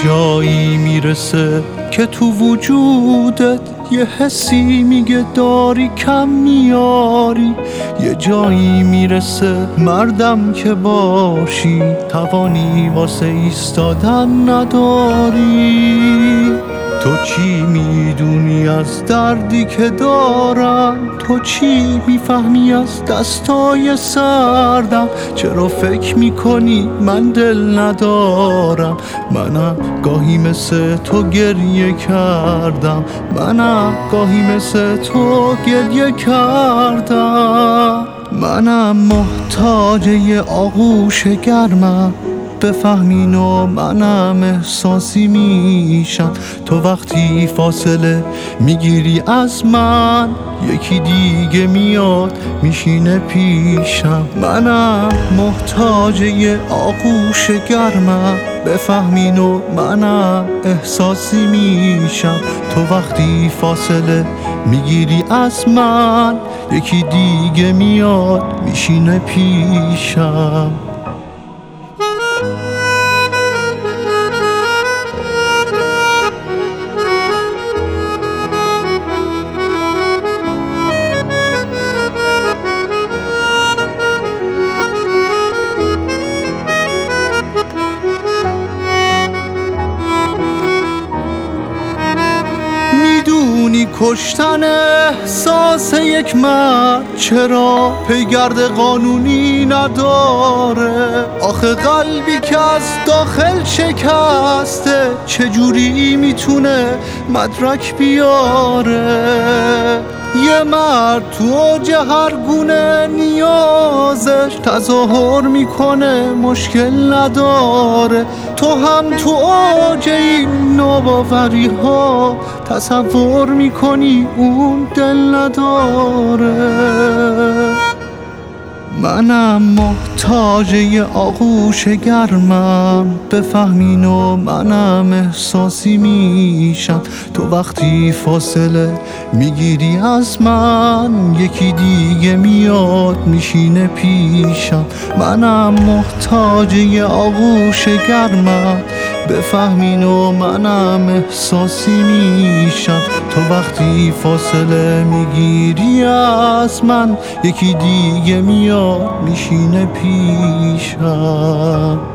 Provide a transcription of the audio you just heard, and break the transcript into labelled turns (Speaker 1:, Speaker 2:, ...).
Speaker 1: جایی میرسه که تو وجودت یه حسی میگه داری کم میاری. یه جایی میرسه مردم که باشی توانی واسه ایستادن نداری. تو چی میدونی از دردی که دارم؟ تو چی میفهمی از دستای سردم؟ چرا فکر میکنی من دل ندارم؟ منم گاهی مثل تو گریه کردم، منم گاهی مثل تو گریه کردم. منم محتاج یه آغوش گرمم، بفهمین و منم احساسی میشم. تو وقتی فاصله میگیری از من، یکی دیگه میاد میشینه پیشم. منم محتاج یه آغوش گرمم، بفهمین و منم احساسی میشم. تو وقتی فاصله میگیری از من، یکی دیگه میاد میشینه پیشم. میدونی کشتن احساس یک مرد چرا پیگرد قانونی نداره؟ آخه قلبی که از داخل شکسته چجوری میتونه مدرک بیاره؟ یه مرد تو اوج هر گونه نیازش تظاهر میکنه مشکل نداره. تو هم تو اوج این ناباوری ها تصور میکنی اون دل نداره. منم محتاج یه آغوش گرمم، بفهمین و منم احساسی میشم. تو وقتی فاصله میگیری از من، یکی دیگه میاد میشینه پیشم. منم محتاج یه آغوش گرمم، بفهمین و منم احساسی میشم. تو وقتی فاصله میگیری از من، یکی دیگه میاد میشینه پیشم.